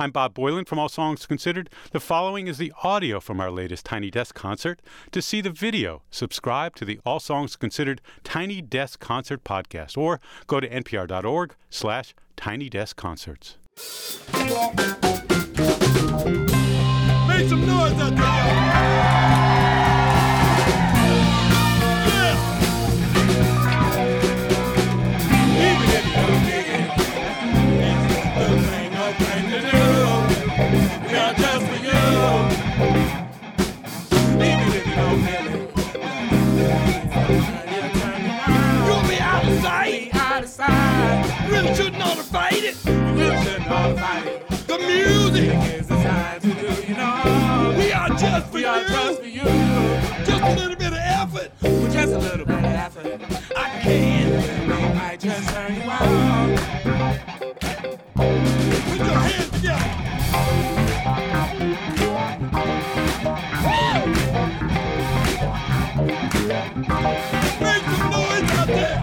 I'm Bob Boylan from All Songs Considered. The following is the audio from our latest Tiny Desk concert. To see the video, subscribe to the All Songs Considered Tiny Desk Concert podcast or go to npr.org/tinydeskconcerts. Make some noise out there! Really shouldn't ought to fight it. Really shouldn't ought to fight it. The music is designed to do, you know. We are just for you. Just a little bit of effort. With just a little bit of effort. I can. We might just turn you on. Put your hands together. Make some noise out there.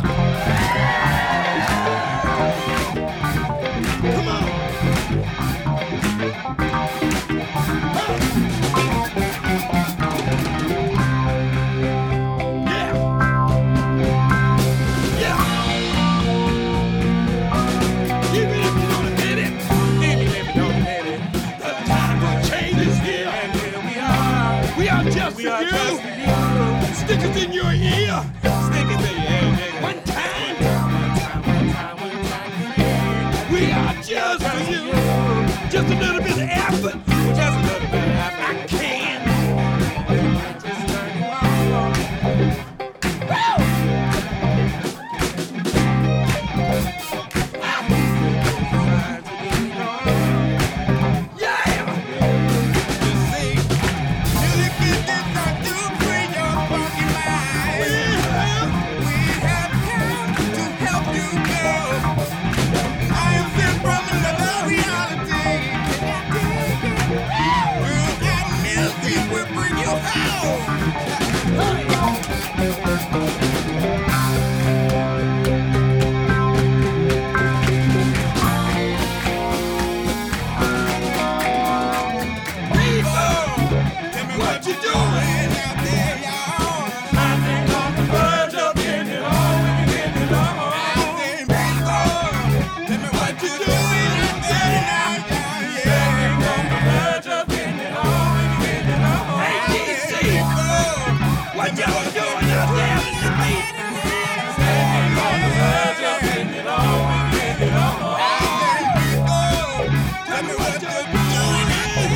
Stick it in your ear. Stick it in your ear. One time. We are just for you. Just a little bit of effort. Just a little bit of effort. I can. Just turn you on. Woo! Yeah. You see, music is designed to free your funky mind. We have come to help you go. I am sent from another reality. Through our music will bring you home. What you doing out there, y'all? I think on the verge of getting it on, we can get it on. I think, people, tell me what you doing out there now, y'all, yeah. I think on the verge of getting it on, we can get it on. Hey, DC, what y'all doing out there tonight? Standing on the verge of getting it on, we can get it on. I think, people, tell me what you're doing out there.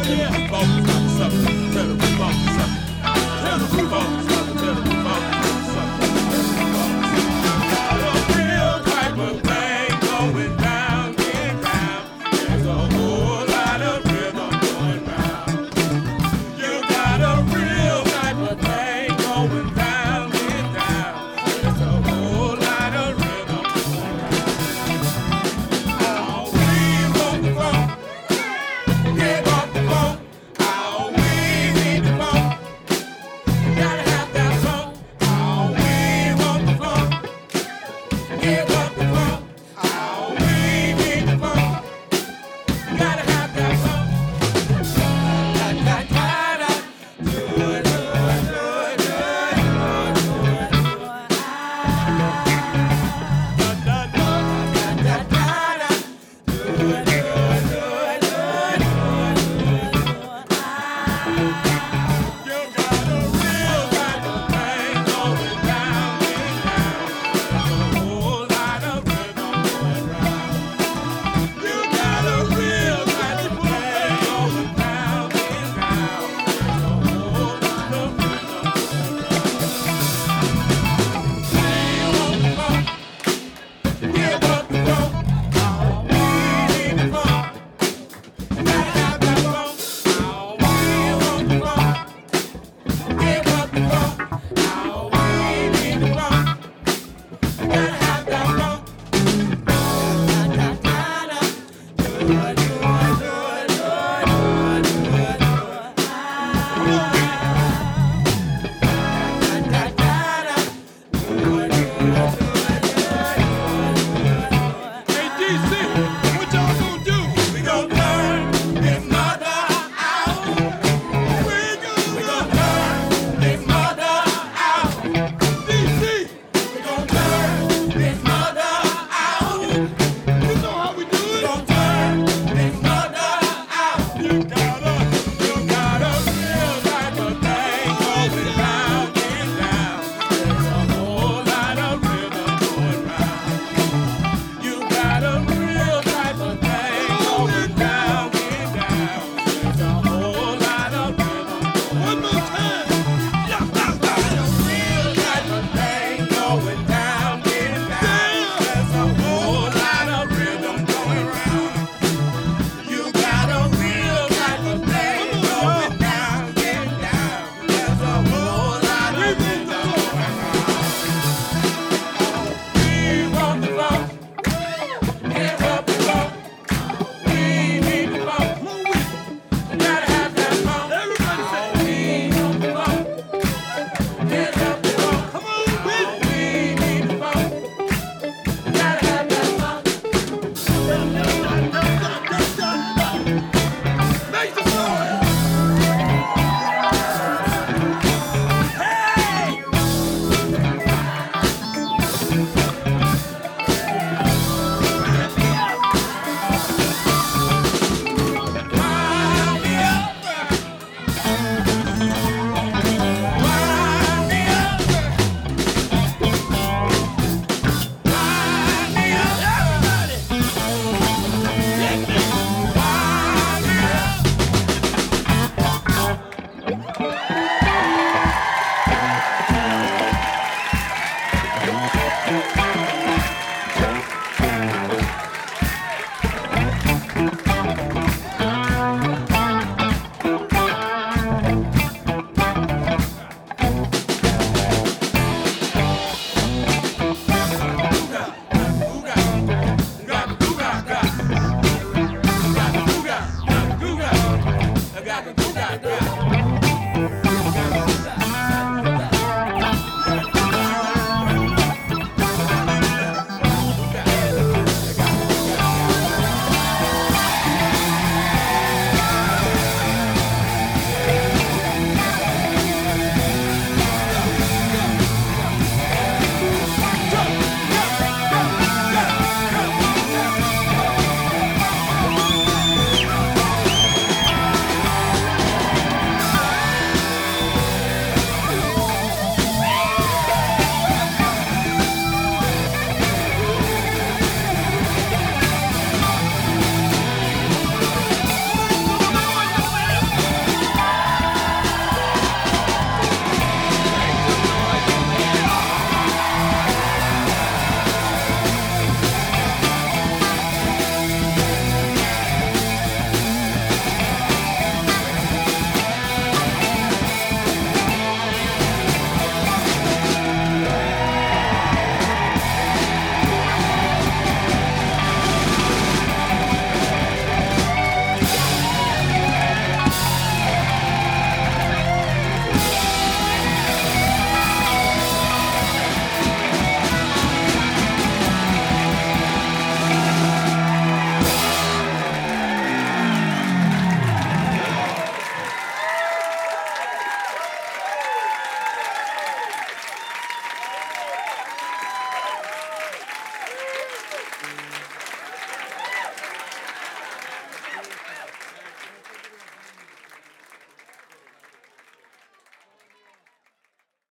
Real type of thing going down in town. There's a